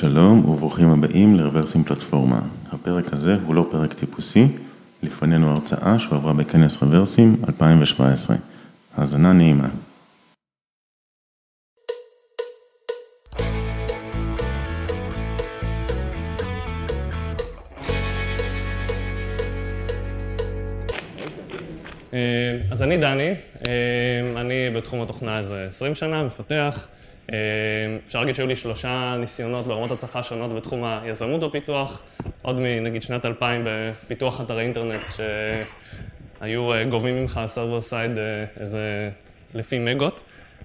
שלום וברוכים הבאים לרוורסים פלטפורמה. הפרק הזה הוא לא פרק טיפוסי, לפנינו הרצאה שהועברה בכנס רוורסים 2017. האזנה נעימה. אז אני דני, אני בתחום התוכנה איזה 20 שנה, מפתח. אפשר להגיד שהיו לי 3 ניסיונות ברמות הצלחה שונות בתחום היזמות ופיתוח, עוד מנגיד שנת 2000 בפיתוח אתרי אינטרנט שהיו גובים ממך סרבר סייד איזה לפי מגות.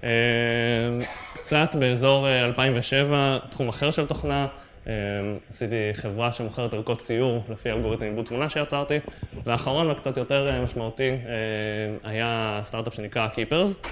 קצת באזור 2007, תחום אחר של תוכנה, עשיתי חברה שמוכרת ערכות ציור לפי אלגוריתם עיבוד תמונה שיצרתי, והאחרון וקצת יותר משמעותי היה סטארט-אפ שנקרא Keepers.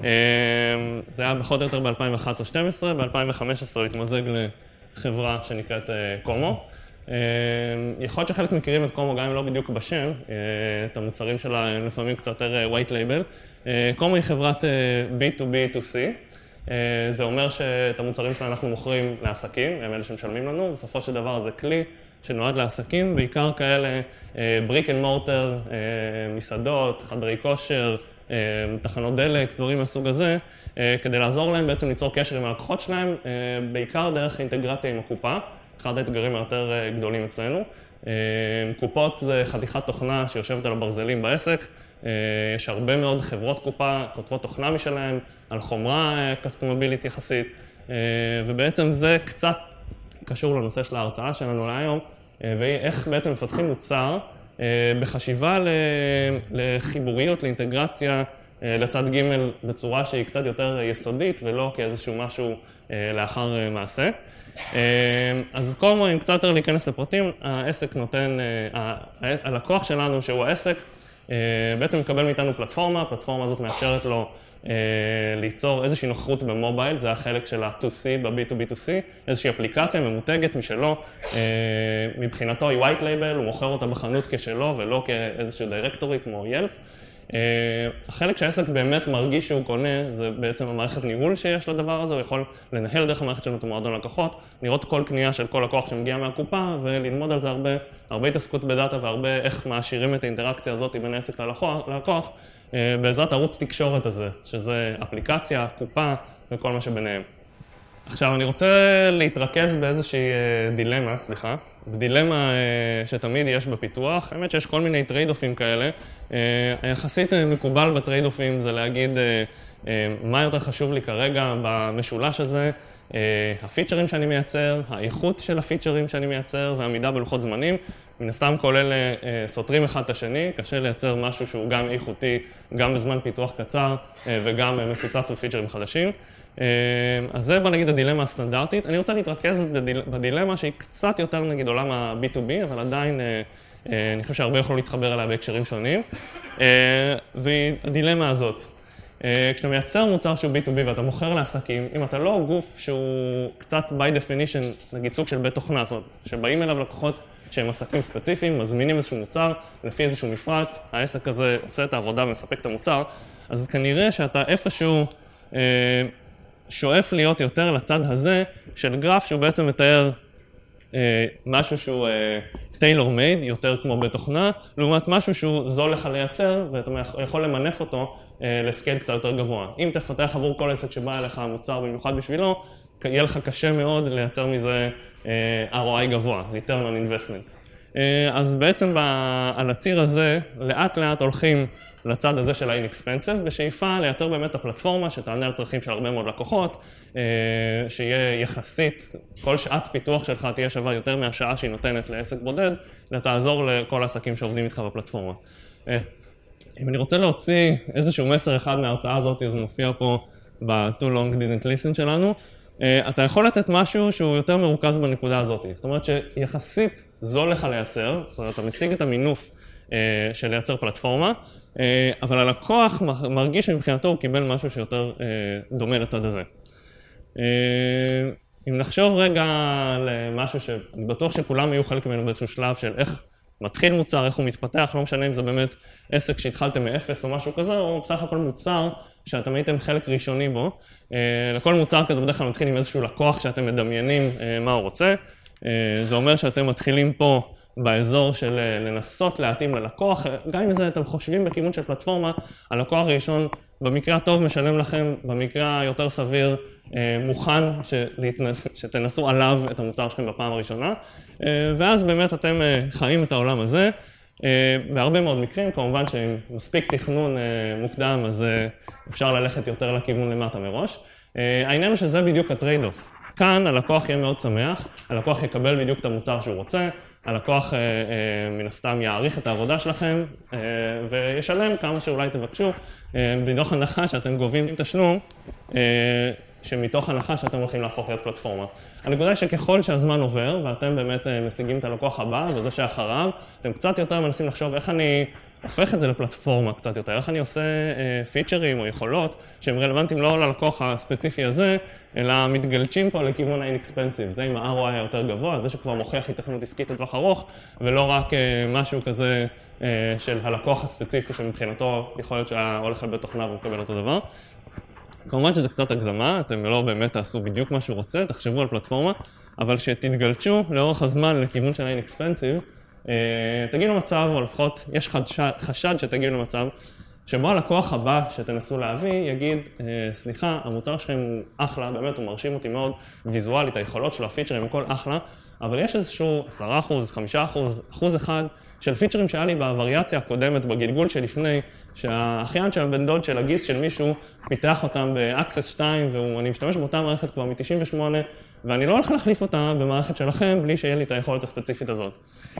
זה היה פחות או יותר ב-2011-2012, ב-2015 הוא התמזג לחברה שנקראת קומו. יכול להיות שחלק מכירים את קומו גם אם לא בדיוק בשם, את המוצרים שלה הם לפעמים קצת יותר white label. קומו היא חברת B2B2C. זה אומר שאת המוצרים שלה אנחנו מוכרים לעסקים, הם אלה שמשלמים לנו, בסופו של דבר זה כלי שנועד לעסקים, בעיקר כאלה brick and mortar, מסעדות, חדרי כושר, תחנות דלק, דברים מהסוג הזה, כדי לעזור להם בעצם ליצור קשר עם הלקוחות שלהם, בעיקר דרך אינטגרציה עם הקופה, אחד האתגרים היותר גדולים אצלנו. קופות זה חתיכת תוכנה שיושבת על הברזלים בעסק, יש הרבה מאוד חברות קופה, כותבות תוכנה משלהם, על חומרה קסטומבילית יחסית, ובעצם זה קצת קשור לנושא של ההרצאה שלנו להיום, והיא איך בעצם מפתחים מוצר בחשיבה לחיבוריות, לאינטגרציה לצד ג' בצורה שהיא קצת יותר יסודית ולא כאיזשהו משהו לאחר מעשה. אז כל מה, אם קצת יותר להיכנס לפרטים, העסק נותן, הלקוח שלנו שהוא העסק, בעצם מקבל מאיתנו פלטפורמה, הפלטפורמה הזאת מאפשרת לו ליצור איזושהי נוכחות במובייל, זה החלק של ה-2C ב-B2B2C, איזושהי אפליקציה ממותגת משלו, מבחינתו היא white label, הוא מוכר אותה בחנות כשלו ולא כאיזשהו דירקטורי כמו ילפ. החלק שהעסק באמת מרגיש שהוא קונה, זה בעצם המערכת ניהול שיש לדבר הזה, הוא יכול לנהל דרך המערכת שלנו את המועדון לקוחות, לראות כל קנייה של כל לקוח שמגיע מהקופה וללמוד על זה הרבה התעסקות בדאטה והרבה איך מעשירים את האינטראקציה הזאת בין העסק ללקוח, בעזרת ערוץ תקשורת הזה, שזה אפליקציה, קופה וכל מה שביניהם. עכשיו אני רוצה להתרכז באיזושהי דילמה שתמיד יש בפיתוח, האמת שיש כל מיני טרייד-אופים כאלה, היחסית מקובל בטרייד-אופים זה להגיד מה יותר חשוב לי כרגע במשולש הזה, הפיצ'רים שאני מייצר, האיכות של הפיצ'רים שאני מייצר והעמידה בלוחות זמנים, מן הסתם כל אלה סותרים אחד את השני, קשה לייצר משהו שהוא גם איכותי, גם בזמן פיתוח קצר וגם מפוצץ בפיצ'רים חדשים. אז זה בוא נגיד הדילמה הסטנדרטית. אני רוצה להתרכז בדילמה שהיא קצת יותר נגיד עולם ה-B2B, אבל עדיין אני חושב שהרבה יכולו להתחבר אליה בהקשרים שונים. והיא הדילמה הזאת. כשאתה מייצר מוצר שהוא B2B ואתה מוכר לעסקים, אם אתה לא גוף שהוא קצת by definition, נגיד סוג של בית תוכנה, זאת אומרת, שבאים אליו לקוחות שהם עסקים ספציפיים, מזמינים איזשהו מוצר, לפי איזשהו מפרט, העסק הזה עושה את העבודה ומספק את המוצר, אז כנראה שאתה איפשהו שואף להיות יותר לצד הזה של גרף שהוא בעצם מתאר משהו שהוא טיילור מייד, יותר כמו בתוכנה, לעומת משהו שהוא זול לך לייצר, ואתה יכול למנף אותו לסקייל קצת יותר גבוה. אם תפתח עבור כל עסק שבא אליך מוצר במיוחד בשבילו, יהיה לך קשה מאוד לייצר מזה ROI גבוה, return on investment. אז בעצם על הציר הזה, לאט לאט הולכים לצד הזה של ה-inexpensive, בשאיפה לייצר באמת הפלטפורמה שתענה על צרכים של הרבה מאוד לקוחות, שיהיה יחסית, כל שעת פיתוח שלך תהיה שווה יותר מהשעה שהיא נותנת לעסק בודד, ותעזור לכל העסקים שעובדים איתך בפלטפורמה. אם אני רוצה להוציא איזשהו מסר אחד מההרצאה הזאת, אז מופיע פה ב-Too Long Didn't Listen שלנו, אתה יכול לתת משהו שהוא יותר מרוכז בנקודה הזאת. זאת אומרת שיחסית זול לך לייצר, זאת אומרת, אתה משיג את המינוף של לייצר פלטפורמה, אבל הלקוח מרגיש שמבחינתו הוא קיבל משהו שיותר דומה לצד הזה. אם נחשוב רגע למשהו שאני בטוח שכולם יהיו חלק ממנו באיזשהו שלב של איך מתחיל מוצר, איך הוא מתפתח, לא משנה אם זה באמת עסק שהתחלתם מאפס או משהו כזה, או בסך הכל מוצר שאתם הייתם חלק ראשוני בו. לכל מוצר כזה בדרך כלל מתחיל עם איזשהו לקוח שאתם מדמיינים מה הוא רוצה. זה אומר שאתם מתחילים פה באזור של לנסות להתאים ללקוח, גם אם זה אתם חושבים בכיוון של פלטפורמה, הלקוח הראשון במקרה הטוב משלם לכם, במקרה היותר סביר מוכן שתנסו עליו את המוצר שלכם בפעם הראשונה, ואז באמת אתם חיים את העולם הזה. בהרבה מאוד מקרים, כמובן שעם מספיק תכנון מוקדם, אז אפשר ללכת יותר לכיוון למטה מראש. העניין הוא שזה בדיוק הטרייד-אוף. כאן הלקוח יהיה מאוד שמח, הלקוח יקבל בדיוק את המוצר שהוא רוצה, הלקוח מן הסתם יעריך את העבודה שלכם וישלם כמה שאולי תבקשו, מתוך הנחה שאתם גובים תשלום, שמתוך הנחה שאתם הולכים להפוך להיות פלטפורמה. הנקודה היא שככל שהזמן עובר ואתם באמת משיגים את הלקוח הבא וזה שאחריו, אתם קצת יותר מנסים לחשוב איך אני הופך את זה לפלטפורמה קצת יותר, איך אני עושה פיצ'רים או יכולות שהם רלוונטיים לא ללקוח הספציפי הזה, אלא מתגלצ'ים פה לכיוון ה-inexpensive, זה עם ה-ROI היותר גבוה, זה שכבר מוכיח התכנות עסקית לטווח ארוך, ולא רק משהו כזה של הלקוח הספציפי שמבחינתו יכול להיות שהולך לבית תוכנה ומקבל אותו דבר. כמובן שזה קצת הגזמה, אתם לא באמת תעשו בדיוק מה שהוא רוצה, תחשבו על פלטפורמה, אבל שתתגלצ'ו לאורך הזמן לכיוון של ה-inexpensive, תגיעו למצב, או לפחות יש חשד שתגיעו למצב, שבו הלקוח הבא שתנסו להביא יגיד, סליחה, המוצר שלכם הוא אחלה, באמת הוא מרשים אותי מאוד ויזואלית, היכולות שלו, הפיצ'רים, הכל אחלה, אבל יש איזשהו 10%, 5%, 1% של פיצ'רים שהיה לי בווריאציה הקודמת, בגלגול שלפני, שהאחיין של הבן דוד של הגיס של מישהו פיתח אותם ב-Access 2, ואני משתמש באותה מערכת כבר מ-98, ואני לא הולך להחליף אותה במערכת שלכם, בלי שיהיה לי את היכולת הספציפית הזאת.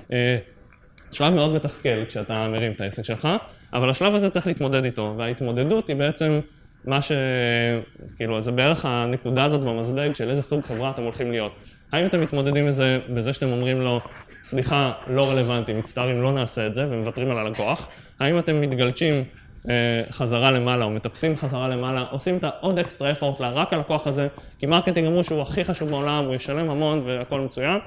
שלב מאוד מתסכל כשאתה מרים את העסק שלך, אבל השלב הזה צריך להתמודד איתו, וההתמודדות היא בעצם מה כאילו, זה בערך הנקודה הזאת במזלג של איזה סוג חברה אתם הולכים להיות. האם אתם מתמודדים בזה שאתם אומרים לו, סליחה, לא רלוונטי, מצטערים, לא נעשה את זה, ומוותרים על הלקוח? האם אתם מתגלצ'ים חזרה למעלה, או מטפסים חזרה למעלה, עושים את העוד אקסטרה אפורט רק הלקוח הזה, כי מרקטינג אמרו שהוא הכי חשוב בעולם, הוא ישלם המון והכל מצוין.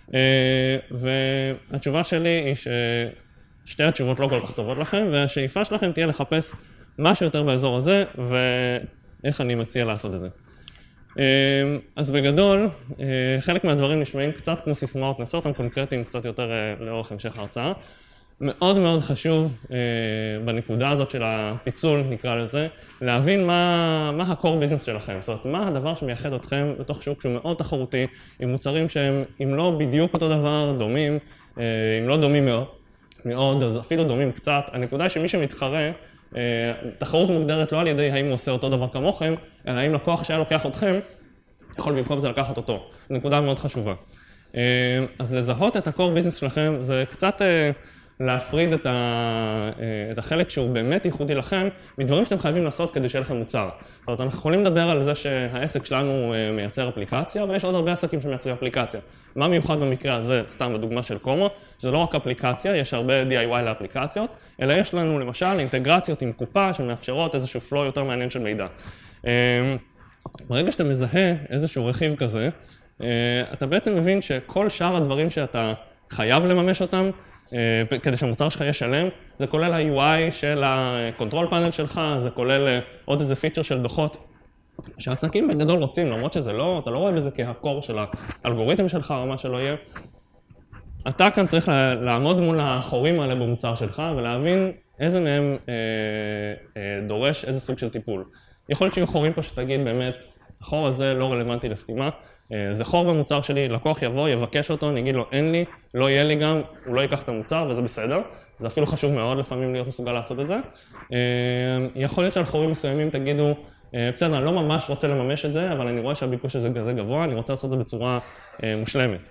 והתשובה שלי היא ששתי התשובות לא כל כך טובות לכם, והשאיפה שלכם תהיה לחפש משהו יותר באזור הזה, ואיך אני מציע לעשות את זה. אז בגדול, חלק מהדברים נשמעים קצת כמו סיסמאות, נעשה אותם קונקרטיים קצת יותר לאורך המשך ההרצאה. מאוד מאוד חשוב בנקודה הזאת של הפיצול, נקרא לזה, להבין מה ה-core business שלכם. זאת אומרת, מה הדבר שמייחד אתכם בתוך שוק שהוא מאוד תחרותי, עם מוצרים שהם, אם לא בדיוק אותו דבר, דומים, אם לא דומים מאוד, אז אפילו דומים קצת. הנקודה היא שמי שמתחרה, תחרות מוגדרת לא על ידי האם הוא עושה אותו דבר כמוכם, אלא האם לקוח שהיה לוקח אתכם, יכול במקום זה לקחת אותו. נקודה מאוד חשובה. אז לזהות את ה-core business שלכם זה קצת להפריד את החלק שהוא באמת ייחודי לכם מדברים שאתם חייבים לעשות כדי שיהיה לכם מוצר. זאת אומרת, אנחנו יכולים לדבר על זה שהעסק שלנו מייצר אפליקציה, אבל יש עוד הרבה עסקים שמייצרים אפליקציה. מה מיוחד במקרה הזה, סתם בדוגמה של קומו, שזה לא רק אפליקציה, יש הרבה DIY לאפליקציות, אלא יש לנו למשל אינטגרציות עם קופה שמאפשרות איזשהו flow יותר מעניין של מידע. ברגע שאתה מזהה איזשהו רכיב כזה, אתה בעצם מבין שכל שאר הדברים שאתה חייב לממש אותם, כדי שהמוצר שלך יהיה שלם, זה כולל ה-UI של הקונטרול פאנל שלך, זה כולל עוד איזה פיצ'ר של דוחות שהעסקים בגדול רוצים, למרות שזה לא, אתה לא רואה בזה כהקור של האלגוריתם שלך או מה שלא יהיה. אתה כאן צריך לעמוד מול החורים האלה במוצר שלך ולהבין איזה מהם דורש איזה סוג של טיפול. יכול להיות שיהיו חורים פה שתגיד באמת, החור הזה לא רלוונטי לסתימה, זה חור במוצר שלי, לקוח יבוא, יבקש אותו, אני אגיד לו אין לי, לא יהיה לי גם, הוא לא ייקח את המוצר וזה בסדר. זה אפילו חשוב מאוד לפעמים להיות מסוגל לעשות את זה. יכול להיות שעל חורים מסוימים תגידו, בסדר, אני לא ממש רוצה לממש את זה, אבל אני רואה שהביקוש הזה כזה גבוה, אני רוצה לעשות את זה בצורה מושלמת.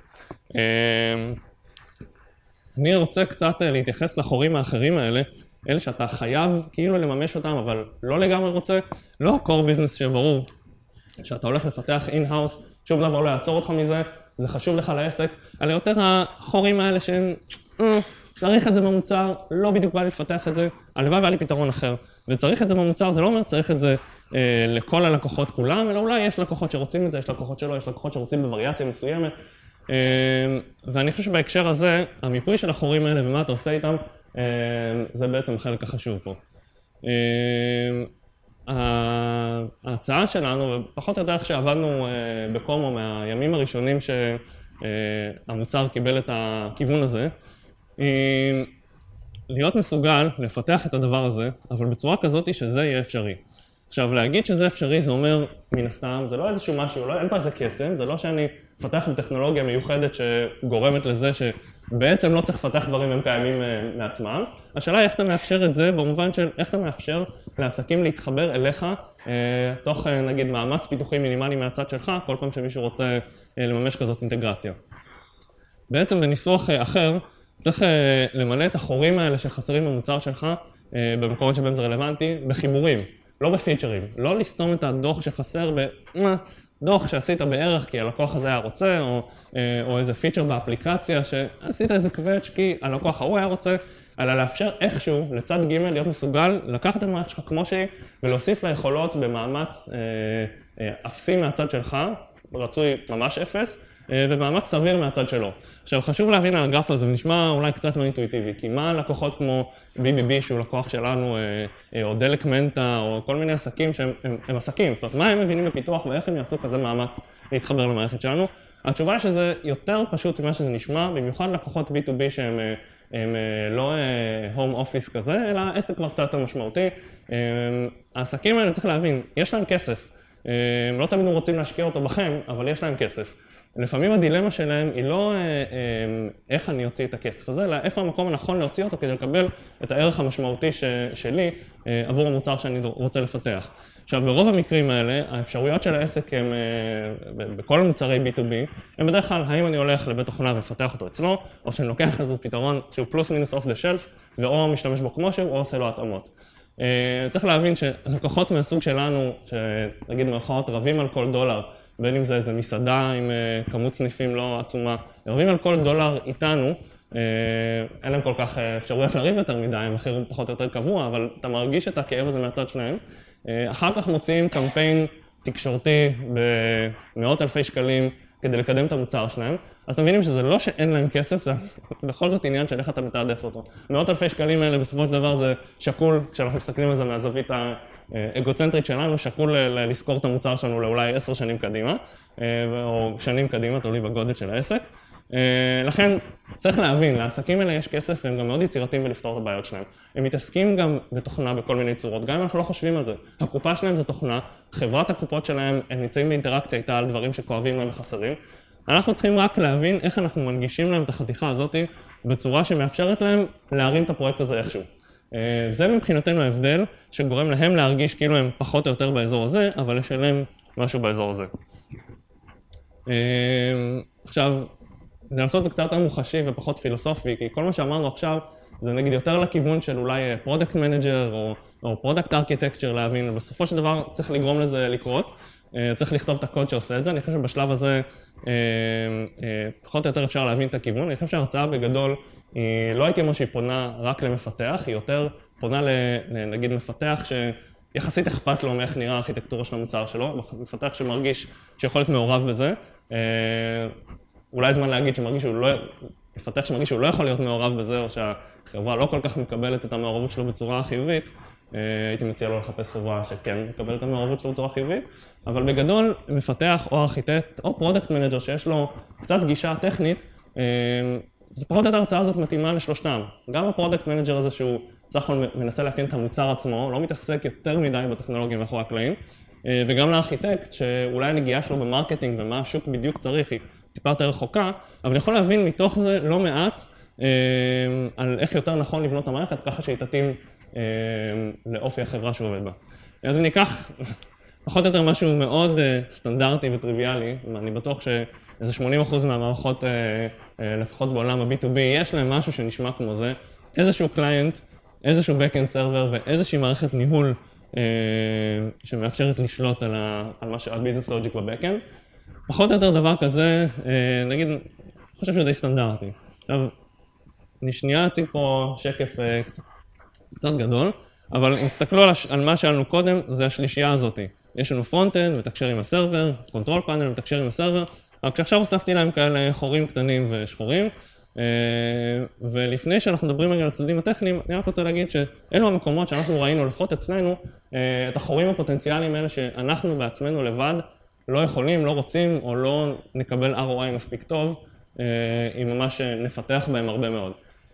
אני רוצה קצת להתייחס לחורים האחרים האלה, אלה שאתה חייב כאילו לממש אותם, אבל לא לגמרי רוצה, לא core business שברור, שאתה הולך לפתח in-house, שום דבר לא יעצור אותך מזה, זה חשוב לך לעסק, אלא יותר החורים האלה שהם, צריך את זה במוצר, לא בדיוק בא לפתח את זה, הלוואי והיה לי פתרון אחר. וצריך את זה במוצר, זה לא אומר צריך את זה לכל הלקוחות כולם, אלא אולי יש לקוחות שרוצים את זה, יש לקוחות שלא, יש לקוחות שרוצים בווריאציה מסוימת. ואני חושב שבהקשר הזה, המיפוי של החורים האלה ומה אתה עושה איתם, זה בעצם החלק החשוב פה. ההצעה שלנו, ופחות או יותר איך שעבדנו בקומו מהימים הראשונים שהמוצר קיבל את הכיוון הזה, היא להיות מסוגל לפתח את הדבר הזה, אבל בצורה כזאת שזה יהיה אפשרי. עכשיו, להגיד שזה אפשרי זה אומר, מן הסתם, זה לא איזשהו משהו, אין פה איזה קסם, זה לא שאני מפתח בטכנולוגיה מיוחדת שגורמת לזה שבעצם לא צריך לפתח דברים הם קיימים מעצמם. השאלה היא איך אתה מאפשר את זה, במובן של איך אתה מאפשר לעסקים להתחבר אליך, תוך נגיד מאמץ פיתוחי מינימלי מהצד שלך, כל פעם שמישהו רוצה לממש כזאת אינטגרציה. בעצם בניסוח אחר, צריך למלא את החורים האלה שחסרים במוצר שלך, במקומות שבהם זה רלוונטי, בחיבורים. לא בפיצ'רים, לא לסתום את הדוח שחסר בדוח שעשית בערך כי הלקוח הזה היה רוצה, או איזה פיצ'ר באפליקציה שעשית איזה קווץ' כי הלקוח ההוא היה רוצה, אלא לאפשר איכשהו לצד ג' להיות מסוגל לקחת את המערכת שלך כמו שהיא ולהוסיף לה יכולות במאמץ אפסי מהצד שלך, רצוי ממש אפס, ובמאמץ סביר מהצד שלו. עכשיו חשוב להבין על הגרף הזה, ונשמע אולי קצת לא אינטואיטיבי, כי מה לקוחות כמו BBB שהוא לקוח שלנו, או דלק מנטה, או כל מיני עסקים שהם עסקים, זאת אומרת מה הם מבינים בפיתוח ואיך הם יעשו כזה מאמץ להתחבר למערכת שלנו? התשובה היא שזה יותר פשוט ממה שזה נשמע, במיוחד לקוחות B2B שהם לא הום אופיס כזה, אלא עסק כבר קצת יותר משמעותי. העסקים האלה צריך להבין, יש להם כסף, לא תמיד רוצים להשקיע אותו בכם, אבל יש להם כסף. לפעמים הדילמה שלהם היא לא איך אני אוציא את הכסף הזה, אלא איפה המקום הנכון להוציא אותו כדי לקבל את הערך המשמעותי שלי עבור המוצר שאני רוצה לפתח. עכשיו, ברוב המקרים האלה, האפשרויות של העסק הם, בכל המוצרי B2B, הם בדרך כלל, האם אני הולך לבית תוכנה ומפתח אותו אצלו, או שאני לוקח איזה פתרון שהוא פלוס מינוס אוף דה שלף, ואו משתמש בו כמו שהוא, או עושה לו התאמות. צריך להבין שלקוחות מהסוג שלנו, שנגיד מרכאות רבים על כל דולר, בין אם זה איזה מסעדה עם כמות סניפים לא עצומה, רבים על כל דולר איתנו, אין להם כל כך אפשרויות לריב יותר מדי, המחיר פחות או יותר קבוע, אבל אתה מרגיש את הכאב הזה מהצד שלהם. אחר כך מוציאים קמפיין תקשורתי במאות אלפי שקלים כדי לקדם את המוצר שלהם, אז אתם מבינים שזה לא שאין להם כסף, זה בכל זאת עניין של איך אתה מתעדף אותו. מאות אלפי שקלים האלה בסופו של דבר זה שקול, כשאנחנו מסתכלים על זה מהזווית האגוצנטרית שלנו, שקול לזכור את המוצר שלנו לאולי 10 שנים קדימה, או שנים קדימה, תלוי בגודל של העסק. לכן צריך להבין, לעסקים האלה יש כסף והם גם מאוד יצירתיים בלפתור את הבעיות שלהם. הם מתעסקים גם בתוכנה בכל מיני צורות, גם אם אנחנו לא חושבים על זה. הקופה שלהם זה תוכנה, חברת הקופות שלהם הם נמצאים באינטראקציה איתה על דברים שכואבים להם וחסרים. אנחנו צריכים רק להבין איך אנחנו מנגישים להם את החתיכה הזאת בצורה שמאפשרת להם להרים את הפרויקט הזה איכשהו. זה מבחינתנו ההבדל שגורם להם להרגיש כאילו הם פחות או יותר באזור הזה, אבל לשלם משהו באזור הזה. עכשיו, כדי לעשות את זה קצת יותר מוחשי ופחות פילוסופי, כי כל מה שאמרנו עכשיו זה נגיד יותר לכיוון של אולי פרודקט מנג'ר או פרודקט ארכיטקצ'ר להבין, ובסופו של דבר צריך לגרום לזה לקרות, צריך לכתוב את הקוד שעושה את זה. אני חושב שבשלב הזה פחות או יותר אפשר להבין את הכיוון. אני חושב שההרצאה בגדול היא לא הייתי אומר שהיא פונה רק למפתח, היא יותר פונה נגיד מפתח שיחסית אכפת לו מאיך נראה הארכיטקטורה של המוצר שלו, מפתח שמרגיש שיכול להיות מעורב בזה. אולי זמן להגיד מפתח שמרגיש שהוא לא יכול להיות מעורב בזה, או שהחברה לא כל כך מקבלת את המעורבות שלו בצורה חיובית, הייתי מציע לו לחפש חברה שכן מקבלת את המעורבות שלו בצורה חיובית, אבל בגדול מפתח או ארכיטקט או פרודקט מנג'ר שיש לו קצת גישה טכנית, זה פחות או יותר ההרצאה הזאת מתאימה לשלושתם. גם הפרודקט מנג'ר הזה שהוא בסך הכל מנסה להפעיל את המוצר עצמו, לא מתעסק יותר מדי בטכנולוגיה מאחורי הקלעים, וגם לארכיטקט שאולי הנגיעה שלו במרקטינג ומה השוק בדיוק צריך היא טיפה יותר רחוקה, אבל יכול להבין מתוך זה לא מעט על איך יותר נכון לבנות את המערכת, ככה שהיא תתאים לאופי החברה שהוא עובד בה. אז אני אקח פחות או יותר משהו מאוד סטנדרטי וטריוויאלי, אני בטוח שאיזה 80% מהמערכות, לפחות בעולם ה-B2B, יש להם משהו שנשמע כמו זה, איזשהו קליינט, איזשהו backend server ואיזושהי מערכת ניהול שמאפשרת לשלוט על ביזנס לוג'יק בבקאנד. פחות או יותר דבר כזה, נגיד, אני חושב שזה די סטנדרטי. עכשיו, אני שנייה אציג פה שקף קצת גדול, אבל אם תסתכלו על מה שאלנו קודם, זה השלישייה הזאת. יש לנו פרונט-אנד, מתקשר עם הסרבר, קונטרול פאנל, מתקשר עם הסרבר, רק שעכשיו הוספתי להם כאלה חורים קטנים ושחורים, ולפני שאנחנו מדברים על הצדדים הטכניים, אני רק רוצה להגיד שאלו המקומות שאנחנו ראינו, לפחות אצלנו, את החורים הפוטנציאליים האלה שאנחנו בעצמנו לבד לא יכולים, לא רוצים, או לא נקבל ROI מספיק טוב, אם ממש נפתח בהם הרבה מאוד.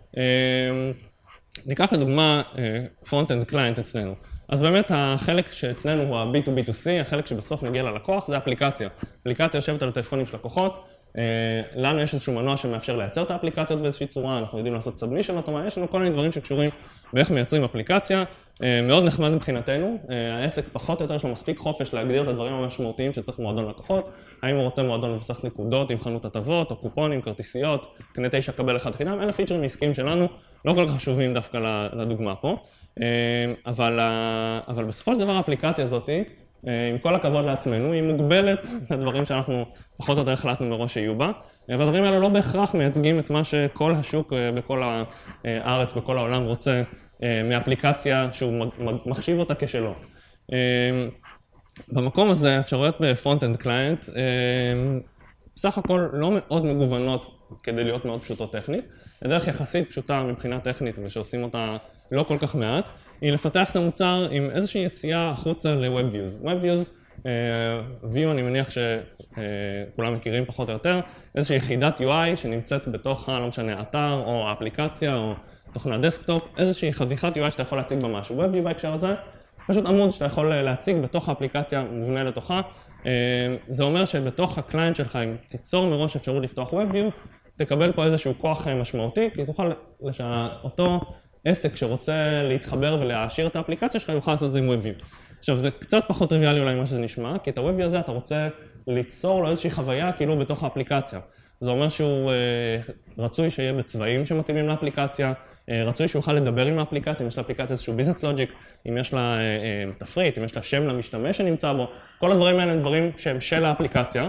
ניקח לדוגמה front-end client אצלנו. אז באמת החלק שאצלנו הוא ה-B2B2C, החלק שבסוף נגיע ללקוח זה האפליקציה. אפליקציה יושבת על הטלפונים של לקוחות, לנו יש איזשהו מנוע שמאפשר לייצר את האפליקציות באיזושהי צורה, אנחנו יודעים לעשות סאבמישן אוטומטי, יש לנו כל מיני דברים שקשורים באיך מייצרים אפליקציה, מאוד נחמד מבחינתנו, העסק פחות או יותר יש לו מספיק חופש להגדיר את הדברים המשמעותיים שצריך מועדון לקוחות, האם הוא רוצה מועדון מבוסס נקודות עם חנות הטבות או קופונים, כרטיסיות, קנה 9 קבל 1 חינם, אלה פיצ'רים עסקיים שלנו, לא כל כך חשובים דווקא לדוגמה פה, אבל בסופו של דבר האפליקציה הזאת, עם כל הכבוד לעצמנו, היא מוגבלת לדברים שאנחנו פחות או יותר החלטנו מראש שיהיו בה, והדברים האלה לא בהכרח מייצגים את מה שכל השוק בכל הארץ, בכל העולם רוצה מאפליקציה שהוא מחשיב אותה כשלו. במקום הזה, אפשרויות ב-Front-End Client, בסך הכל לא מאוד מגוונות כדי להיות מאוד פשוטות טכנית, הדרך יחסית פשוטה מבחינה טכנית ושעושים אותה לא כל כך מעט, היא לפתח את המוצר עם איזושהי יציאה החוצה ל-Web Views. Web Views, View אני מניח שכולם מכירים פחות או יותר, איזושהי יחידת UI שנמצאת בתוך, לא משנה, אתר או אפליקציה או תוכנת דסקטופ, איזושהי חתיכת UI שאתה יכול להציג בה משהו. Web View בהקשר הזה, פשוט עמוד שאתה יכול להציג בתוך האפליקציה מובנה לתוכה. זה אומר שבתוך הקליינט שלך, אם תיצור מראש אפשרות לפתוח Web View, תקבל פה איזשהו כוח משמעותי, כי תוכל שאותו עסק שרוצה להתחבר ולהעשיר את האפליקציה שלך, יוכל לעשות את זה עם Web View. עכשיו, זה קצת פחות טריוויאלי אולי ממה שזה נשמע, כי את ה-Web View הזה אתה רוצה ליצור לו איזושהי חוויה כאילו בתוך האפליקציה. זה אומר שהוא רצוי שיהיה בצבעים שמתאימים לאפליקציה, רצוי שהוא יוכל לדבר עם האפליקציה, אם יש לאפליקציה איזשהו ביזנס לוג'יק, אם יש לה תפריט, אם יש לה שם למשתמש שנמצא בו, כל הדברים האלה הם דברים שהם של האפליקציה.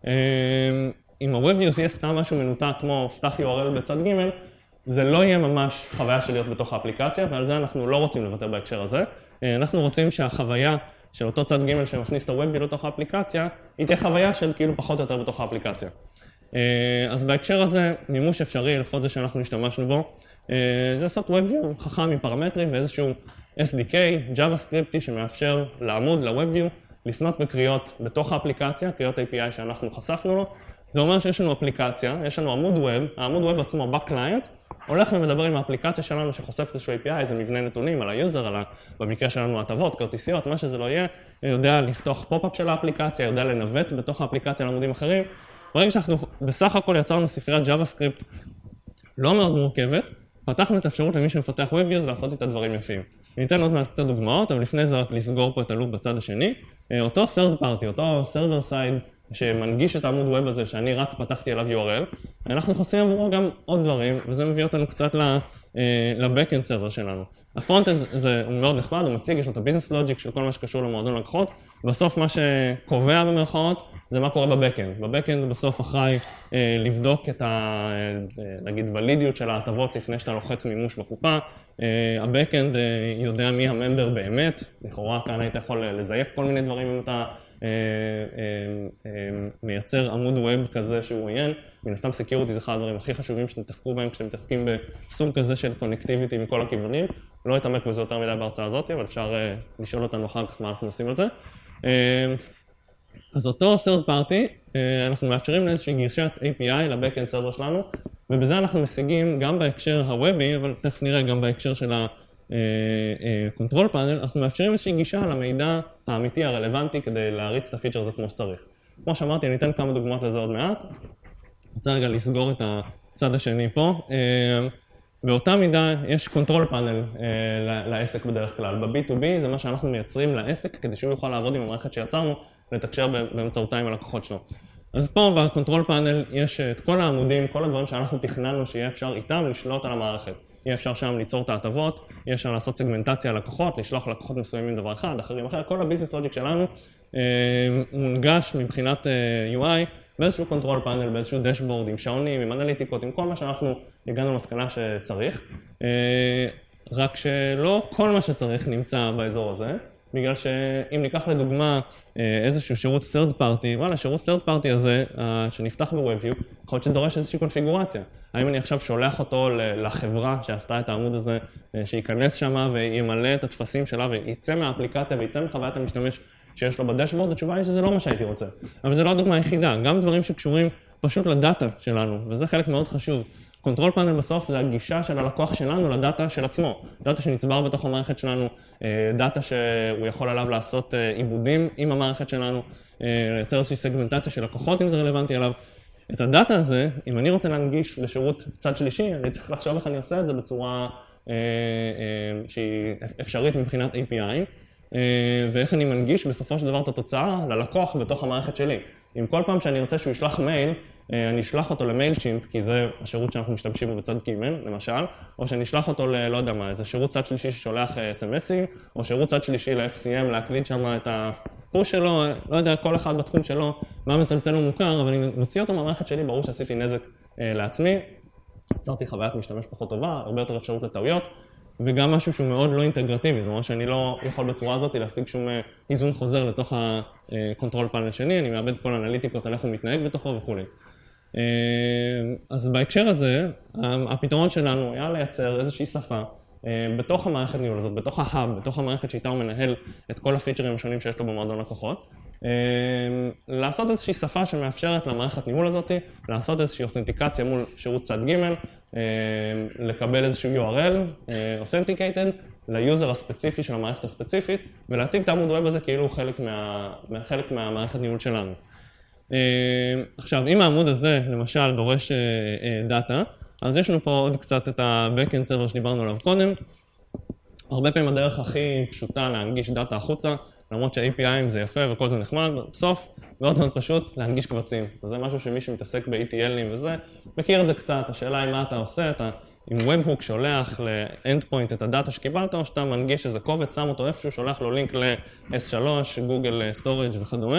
אם ה-Web Views יהיה סתם משהו מנותק כמו פתח URL בצד ג', זה לא יהיה ממש חוויה של להיות בתוך האפליקציה, ועל זה אנחנו לא רוצים לוותר בהקשר הזה. אנחנו רוצים שהחוויה של אותו צד ג' שמכניס את ה-Web View לתוך האפליקציה, היא תהיה חוויה של כאילו פחות או יותר בתוך האפליקציה. אז בהקשר הזה, מימוש אפשרי, לפחות זה שאנחנו השתמשנו בו, זה לעשות Web View חכם עם פרמטרים ואיזשהו SDK, JavaScript שמאפשר לעמוד ל-Web View, לפנות בקריאות בתוך האפליקציה, קריאות API שאנחנו חשפנו לו. זה אומר שיש לנו אפליקציה, יש לנו עמוד ווב, העמוד ווב עצמו בקליינט, הולך ומדבר עם האפליקציה שלנו שחושפת איזשהו API, איזה מבנה נתונים על היוזר, במקרה שלנו הטבות, כרטיסיות, מה שזה לא יהיה, יודע לפתוח פופ-אפ של האפליקציה, יודע לנווט בתוך האפליקציה לעמודים אחרים. ברגע שאנחנו בסך הכל יצרנו ספריית JavaScript לא מאוד מורכבת, פתחנו את האפשרות למי שמפתח Web Views לעשות את הדברים יפים. ניתן עוד מעט קצת דוגמאות, אבל לפני זה רק לסגור פה את הלופ בצד השני. אותו third party, אותו server side שמנגיש את העמוד ווב הזה שאני רק פתחתי עליו URL, אנחנו חוסים עבורו גם עוד דברים, וזה מביא אותנו קצת ל-backend server שלנו. הפרונט-אנד זה מאוד נחמד, הוא מציג, יש לו את הביזנס לוג'יק של כל מה שקשור למועדון לקוחות, בסוף מה שקובע במרכאות זה מה קורה בבקאנד. בבקאנד בסוף אחראי לבדוק את נגיד ולידיות של ההטבות לפני שאתה לוחץ מימוש בקופה, הבקאנד יודע מי הממבר באמת, לכאורה כאן היית יכול לזייף כל מיני דברים אם אתה מייצר עמוד ווב כזה שהוא עיין, מן הסתם סקיוריטי זה אחד הדברים הכי חשובים שאתם תתעסקו בהם כשאתם מתעסקים בסוג כזה של קונקטיביטי מכל הכיוונים. לא אתעמק בזה יותר מדי בהרצאה הזאת, אבל אפשר לשאול אותנו אחר כך מה אנחנו עושים על זה. אז אותו third party, אנחנו מאפשרים לאיזושהי גישת API לבקאנד סרבר שלנו, ובזה אנחנו משיגים גם בהקשר הוובי, אבל תכף נראה גם בהקשר של ה-control panel, אנחנו מאפשרים איזושהי גישה למידע האמיתי הרלוונטי כדי להריץ את הפיצ'ר הזה כמו שצריך. כמו שאמרתי, אני אתן כמה דוגמאות לזה עוד מעט. אני רוצה רגע לסגור את הצד השני פה. באותה מידה יש control panel לעסק בדרך כלל. ב-B2B זה מה שאנחנו מייצרים לעסק כדי שהוא יוכל לעבוד עם המערכת שיצרנו, לתקשר באמצעותה עם הלקוחות שלו. אז פה ב-control panel יש את כל העמודים, כל הדברים שאנחנו תכננו שיהיה אפשר איתם לשלוט על המערכת. יהיה אפשר שם ליצור את ההטבות, יהיה אפשר לעשות סגמנטציה על לקוחות, לשלוח לקוחות מסוימים דבר אחד, אחרים אחר. כל הביזנס לוג'יק שלנו מונגש מבחינת UI באיזשהו קונטרול פאנל, באיזשהו דשבורד עם שעונים, עם אנליטיקות, עם כל מה שאנחנו הגענו למסקנה שצריך. רק שלא כל מה שצריך נמצא באזור הזה. בגלל שאם ניקח לדוגמה איזשהו שירות third party, וואלה, שירות third party הזה שנפתח ב-WebView, יכול להיות שדורש איזושהי קונפיגורציה. האם אני עכשיו שולח אותו לחברה שעשתה את העמוד הזה, שייכנס שמה וימלא את התפסים שלה וייצא מהאפליקציה וייצא מחוויית המשתמש שיש לו בדשבורד? התשובה היא שזה לא מה שהייתי רוצה. אבל זה לא הדוגמה היחידה, גם דברים שקשורים פשוט לדאטה שלנו, וזה חלק מאוד חשוב. קונטרול פאנל בסוף זה הגישה של הלקוח שלנו לדאטה של עצמו. דאטה שנצבר בתוך המערכת שלנו, דאטה שהוא יכול עליו לעשות עיבודים עם המערכת שלנו, לייצר איזושהי סגמנטציה של לקוחות אם זה רלוונטי עליו. את הדאטה הזה, אם אני רוצה להנגיש לשירות צד שלישי, אני צריך לחשוב איך אני עושה את זה בצורה שהיא אפשרית מבחינת API, ואיך אני מנגיש בסופו של דבר את התוצאה ללקוח בתוך המערכת שלי. אם כל פעם שאני רוצה שהוא ישלח מייל, אני אשלח אותו למיילצ'ימפ, כי זה השירות שאנחנו משתמשים בו בצד ג' למשל, או שאני אשלח אותו לא יודע מה, איזה שירות צד שלישי ששולח SMSים, או שירות צד שלישי ל-FCM, להקליד שם את הפוש שלו, לא יודע, כל אחד בתחום שלו, מה מצלצל ומוכר, אבל אני מוציא אותו מהמערכת שלי, ברור שעשיתי נזק לעצמי, יצרתי חוויית משתמש פחות טובה, הרבה יותר אפשרות לטעויות, וגם משהו שהוא מאוד לא אינטגרטיבי, זאת אומרת שאני לא יכול בצורה הזאת להשיג שום איזון חוזר לתוך הקונטרול פאנל שני, אני מאבד כל אנליטיקות על איך הוא מתנהג בתוכו וכו'. אז בהקשר הזה, הפתרון שלנו היה לייצר איזושהי שפה בתוך המערכת ניהול הזאת, בתוך ההאב, בתוך המערכת שאיתה הוא מנהל את כל הפיצ'רים השונים שיש לו במועדון לקוחות, לעשות איזושהי שפה שמאפשרת למערכת ניהול הזאת, לעשות איזושהי אותנטיקציה מול שירות צד ג', לקבל איזשהו URL, authenticated, ליוזר הספציפי של המערכת הספציפית, ולהציג את העמוד ווב הזה כאילו חלק מהמערכת ניהול שלנו. עכשיו, אם העמוד הזה, למשל, דורש דאטה, אז יש לנו פה עוד קצת את ה-Backend Server שדיברנו עליו קודם. הרבה פעמים הדרך הכי פשוטה להנגיש דאטה החוצה, למרות שה-API'ים זה יפה וכל זה נחמד, בסוף מאוד מאוד פשוט להנגיש קבצים. וזה משהו שמי שמתעסק ב-ETL'ים וזה, מכיר את זה קצת. השאלה היא מה אתה עושה, אתה עם Webhook שולח ל-Endpoint את הדאטה שקיבלת, או שאתה מנגיש איזה קובץ, שם אותו איפשהו, שולח לו לינק ל-S3, Google Storage וכדומה.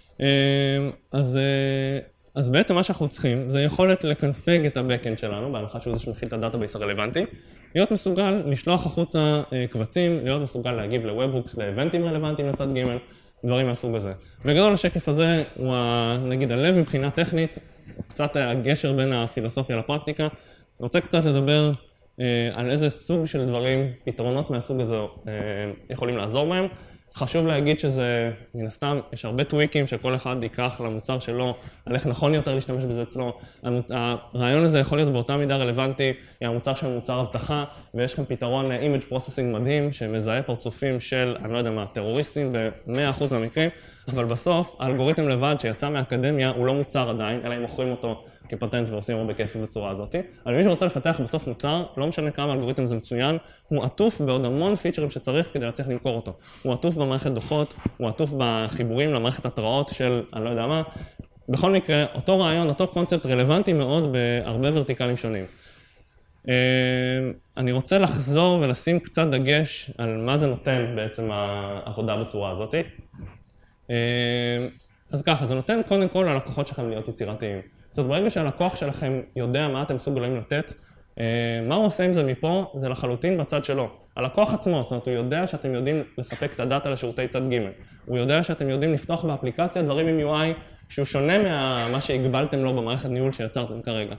אז בעצם מה שאנחנו צריכים זה יכולת לקנפג את ה-Backend שלנו, בהנחה שהוא זה שמכיל את הדאטאבייס הרלוונטי, להיות מסוגל לשלוח החוצה קבצים, להיות מסוגל להגיב ל-Webhooks, לאבנטים רלוונטיים לצד ג', דברים מהסוג הזה. בגדול השקף הזה הוא נגיד הלב מבחינה טכנית, קצת הגשר בין הפילוסופיה לפרקטיקה. אני רוצה קצת לדבר על איזה סוג של דברים, פתרונות מהסוג הזה יכולים לעזור בהם. חשוב להגיד שזה, מן הסתם, יש הרבה טוויקים שכל אחד ייקח למוצר שלו, על איך נכון יותר להשתמש בזה אצלו. הרעיון הזה יכול להיות באותה מידה רלוונטי, המוצר של מוצר אבטחה, ויש לכם פתרון Image Processing מדהים, שמזהה פרצופים של, אני לא יודע מה, טרוריסטים ב-100% מהמקרים, אבל בסוף, האלגוריתם לבד שיצא מהאקדמיה, הוא לא מוצר עדיין, אלא אם מוכרים אותו כפטנט ועושים הרבה כסף בצורה הזאת. אבל מי שרוצה לפתח בסוף מוצר, לא משנה כמה אלגוריתם זה מצוין, הוא עטוף בעוד המון פיצ'רים שצריך כדי להצליח למכור אותו. הוא עטוף במערכת דוחות, הוא עטוף בחיבורים למערכת התראות של אני לא יודע מה. בכל מקרה, אותו רעיון, אותו קונספט רלוונטי מאוד בהרבה ורטיקלים שונים. אני רוצה לחזור ולשים קצת דגש על מה זה נותן בעצם העבודה בצורה הזאת. אז ככה, זה נותן קודם כל ללקוחות שלכם להיות יצירתיים. זאת אומרת, ברגע שהלקוח שלכם יודע מה אתם מסוגלים לתת, מה הוא עושה עם זה מפה, זה לחלוטין בצד שלו. הלקוח עצמו, זאת אומרת, הוא יודע שאתם יודעים לספק את הדאטה לשירותי צד ג'. הוא יודע שאתם יודעים לפתוח באפליקציה דברים עם UI שהוא שונה ממה שהגבלתם לו במערכת ניהול שיצרתם כרגע.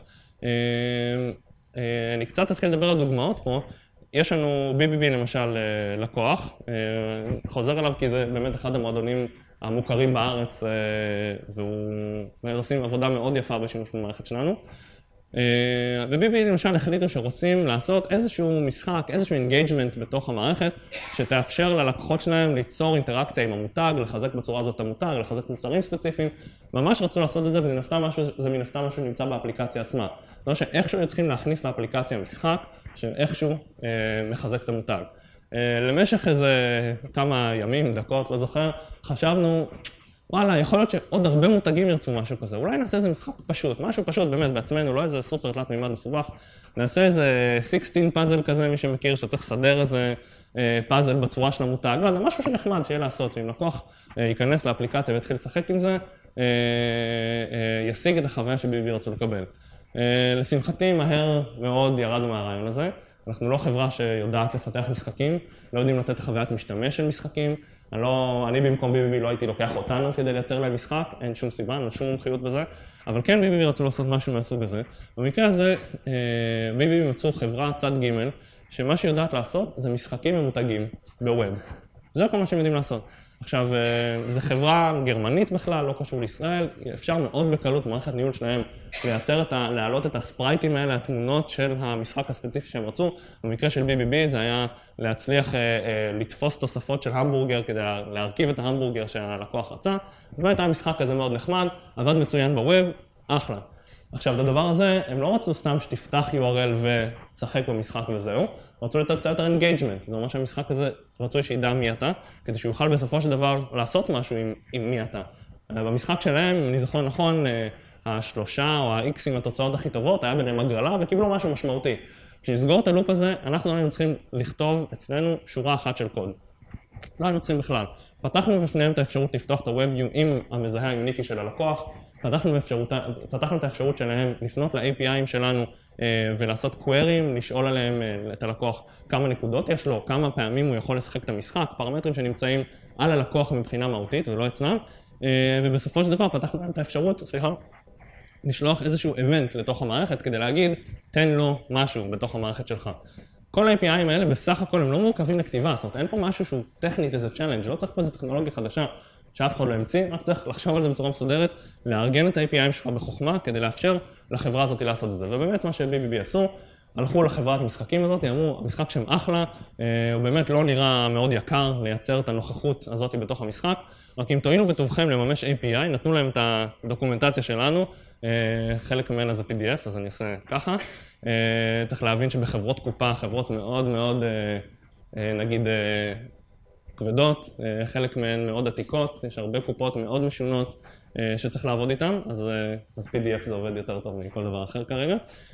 אני קצת אתחיל לדבר על דוגמאות פה. יש לנו BBB למשל לקוח, חוזר אליו כי זה באמת אחד המועדונים המוכרים בארץ, והוא עושים עבודה מאוד יפה בשימוש במערכת שלנו. וביבי למשל החליטו שרוצים לעשות איזשהו משחק, איזשהו אינגייג'מנט בתוך המערכת, שתאפשר ללקוחות שלהם ליצור אינטראקציה עם המותג, לחזק בצורה הזאת המותג, לחזק מוצרים ספציפיים. ממש רצו לעשות את זה, וזה מן הסתם משהו שנמצא באפליקציה עצמה. זאת אומרת שאיכשהו צריכים להכניס לאפליקציה משחק, שאיכשהו מחזק את המותג. למשך איזה כמה ימים, דקות, לא זוכר, חשבנו, וואלה, יכול להיות שעוד הרבה מותגים ירצו משהו כזה. אולי נעשה איזה משחק פשוט, משהו פשוט באמת בעצמנו, לא איזה סופר תלת מימד מסובך. נעשה איזה 16 פאזל כזה, מי שמכיר, שצריך לסדר איזה פאזל בצורה של המותג. לא יודע, משהו שנחמד שיהיה לעשות, שאם לקוח ייכנס לאפליקציה ויתחיל לשחק עם זה, ישיג את החוויה שביבי רצו לקבל. לשמחתי, מהר מאוד ירדנו מהרעיון הזה. אנחנו לא חברה שיודעת לפתח משחקים, לא יודעים לתת חוויית משתמש של משחקים, אני במקום BBB לא הייתי לוקח אותנו כדי לייצר להם משחק, אין שום סיבה, אין שום מומחיות בזה, אבל כן BBB רצו לעשות משהו מהסוג הזה. במקרה הזה, BBB מצאו חברה צד ג' שמה שהיא יודעת לעשות זה משחקים ממותגים בווב. זה כל מה שהם יודעים לעשות. עכשיו, זו חברה גרמנית בכלל, לא קשור לישראל, אפשר מאוד בקלות במערכת ניהול שלהם להעלות את הספרייטים האלה, התמונות של המשחק הספציפי שהם רצו. במקרה של BBB זה היה להצליח לתפוס תוספות של המבורגר כדי להרכיב את ההמבורגר שהלקוח רצה. באמת היה משחק כזה מאוד נחמד, עבד מצוין בווב, אחלה. עכשיו, לדבר הזה, הם לא רצו סתם שתפתח URL וצחק במשחק וזהו, רצו לצאת קצת יותר אינגייג'מנט, זאת אומרת שהמשחק הזה רצו שידע מי אתה, כדי שהוא יוכל בסופו של דבר לעשות משהו עם מי אתה. במשחק שלהם, אם אני זוכר נכון, השלושה או ה-X עם התוצאות הכי טובות, היה ביניהם הגרלה וקיבלו משהו משמעותי. בשביל לסגור את הלופ הזה, אנחנו היינו צריכים לכתוב אצלנו שורה אחת של קוד. לא היינו צריכים בכלל. פתחנו בפניהם את האפשרות לפתוח את ה-WebView עם המזהה היוניקי של הלקוח, פתחנו את האפשרות שלהם לפנות ל-API'ים שלנו ולעשות קווירים, לשאול עליהם את הלקוח כמה נקודות יש לו, כמה פעמים הוא יכול לשחק את המשחק, פרמטרים שנמצאים על הלקוח מבחינה מהותית ולא אצלם, ובסופו של דבר פתחנו להם את האפשרות, לשלוח איזשהו איבנט לתוך המערכת כדי להגיד, תן לו משהו בתוך המערכת שלך. כל ה-API'ים האלה בסך הכל הם לא מורכבים לכתיבה, זאת אומרת אין פה משהו שהוא טכנית איזה צ'אלנג', לא צריך פה איזו טכנולוגיה חדשה שאף אחד לא המציא, רק צריך לחשוב על זה בצורה מסודרת, לארגן את ה-API'ים שלך בחוכמה כדי לאפשר לחברה הזאת לעשות את זה. ובאמת מה ש-BBB עשו, הלכו לחברת משחקים הזאת, אמרו, המשחק שם אחלה, הוא באמת לא נראה מאוד יקר לייצר את הנוכחות הזאת בתוך המשחק, רק אם תואילו בטובכם לממש API, נתנו להם את הדוקומנטציה שלנו, חלק ממנה זה PDF, אז אני אעשה ככה. צריך להבין שבחברות קופה, חברות מאוד מאוד, נגיד, כבדות, חלק מהן מאוד עתיקות, יש הרבה קופות מאוד משונות שצריך לעבוד איתן, אז PDF זה עובד יותר טוב מכל דבר אחר כרגע.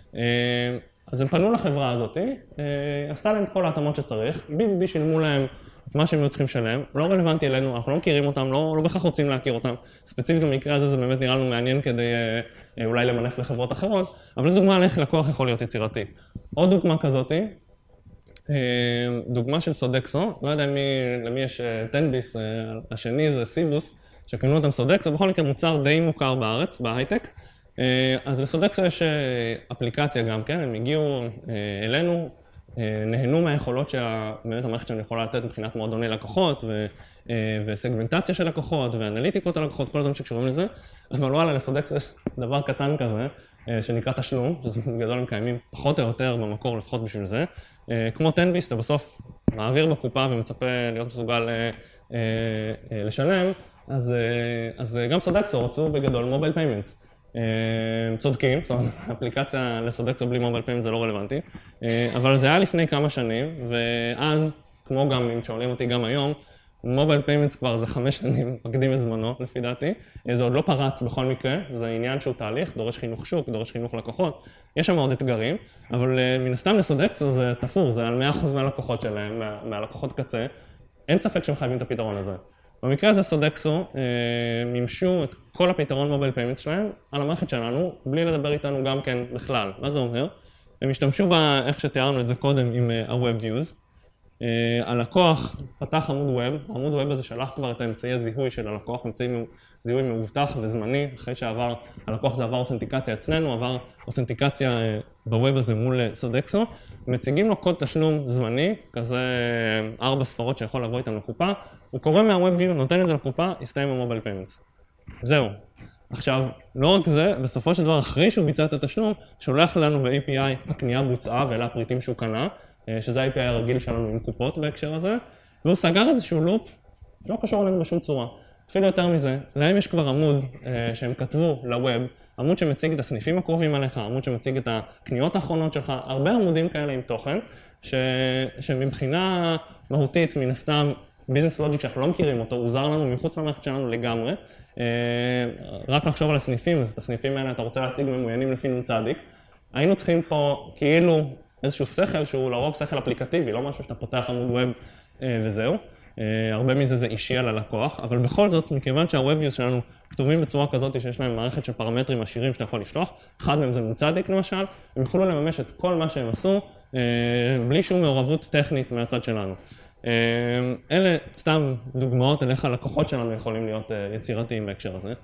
אז הם פנו לחברה הזאת, עשתה להם את כל ההתאמות שצריך, BBB שילמו להם את מה שהם היו צריכים לשלם, לא רלוונטי אלינו, אנחנו לא מכירים אותם, לא בכך רוצים להכיר אותם, ספציפית במקרה הזה זה באמת נראה לנו מעניין כדי אולי למנף לחברות אחרות, אבל זו דוגמה על איך לקוח יכול להיות יצירתי. עוד דוגמה כזאת, דוגמה של סודקסו, לא יודע למי יש טנביס, השני זה סיבוס, שקנו אותם סודקסו, בכל מקרה מוצר די מוכר בארץ, בהייטק, אז לסודקסו יש אפליקציה גם כן, הם הגיעו אלינו, נהנו מהיכולות שבאמת המערכת שלנו יכולה לתת מבחינת מועדוני לקוחות וסגמנטציה של לקוחות ואנליטיקות על לקוחות, כל הדברים שקשורים לזה, אבל וואלה, לסודקסו יש דבר קטן כזה, שנקרא תשלום, שזה בגדול הם קיימים פחות או יותר במקור לפחות בשביל זה, כמו טנביס, אתה בסוף מעביר בקופה ומצפה להיות מסוגל לשלם, אז גם סודקסו רצו בגדול מובייל פיימנטס. צודקים, זאת אומרת, האפליקציה לסודקסו בלי מובייל פיימנט זה לא רלוונטי, אבל זה היה לפני כמה שנים, ואז, כמו גם אם שואלים אותי גם היום, מובייל פיימנט כבר זה 5 שנים מקדים את זמנו, לפי דעתי, זה עוד לא פרץ בכל מקרה, זה עניין שהוא תהליך, דורש חינוך שוק, דורש חינוך לקוחות, יש שם עוד אתגרים, אבל מן הסתם לסודקסו זה תפור, זה על 100% מהלקוחות שלהם, מהלקוחות קצה, אין ספק שהם חייבים את הפתרון הזה. במקרה הזה סודקסו מימשו את כל הפתרון מובייל פיימנט שלהם על המערכת שלנו, בלי לדבר איתנו גם כן בכלל. מה זה אומר? הם השתמשו איך שתיארנו את זה קודם עם ה-WebViews. הלקוח פתח עמוד ווב, העמוד ווב הזה שלח כבר את האמצעי הזיהוי של הלקוח, אמצעי זיהוי מאובטח וזמני, אחרי הלקוח זה עבר אותנטיקציה אצלנו, עבר אותנטיקציה בווב הזה מול סודקסו, מציגים לו קוד תשלום זמני, כזה 4 ספרות שיכול לבוא איתם לקופה, הוא קורא מה-WebView, נותן את זה לקופה, יסתיים המובייל פיימנטס. זהו. עכשיו, לא רק זה, בסופו של דבר, אחרי שהוא ביצע את התשלום, שולח לנו ב-API הקנייה בוצעה ואלה הפריטים שהוא קנה, שזה ה-API הרגיל שלנו עם קופות בהקשר הזה, והוא סגר איזשהו לופ שלא קשור אלינו בשום צורה. אפילו יותר מזה, להם יש כבר עמוד שהם כתבו לווב, עמוד שמציג את הסניפים הקרובים עליך, עמוד שמציג את הקניות האחרונות שלך, הרבה עמודים כאלה עם תוכן, שמבחינה מהותית, מן הסתם, ביזנס לוג'יק שאנחנו לא מכירים אותו, הוא זר לנו מחוץ למערכת שלנו לגמרי, רק לחשוב על הסניפים, אז את הסניפים האלה אתה רוצה להציג ממוינים לפי נ"צ, היינו צריכים פה כאילו איזשהו שכל שהוא לרוב שכל אפליקטיבי, לא משהו שאתה פותח עמוד ווב וזהו. הרבה מזה זה אישי על הלקוח, אבל בכל זאת, מכיוון שה-WebViews שלנו כתובים בצורה כזאת שיש להם מערכת של פרמטרים עשירים שאתה יכול לשלוח, אחד מהם זה נ"צ למשל, הם יכולו לממש את כל מה שהם עשו, בלי שום מעורבות טכנית מהצד שלנו. אלה סתם דוגמאות על איך הלקוחות שלנו יכולים להיות יצירתיים בהקשר הזה.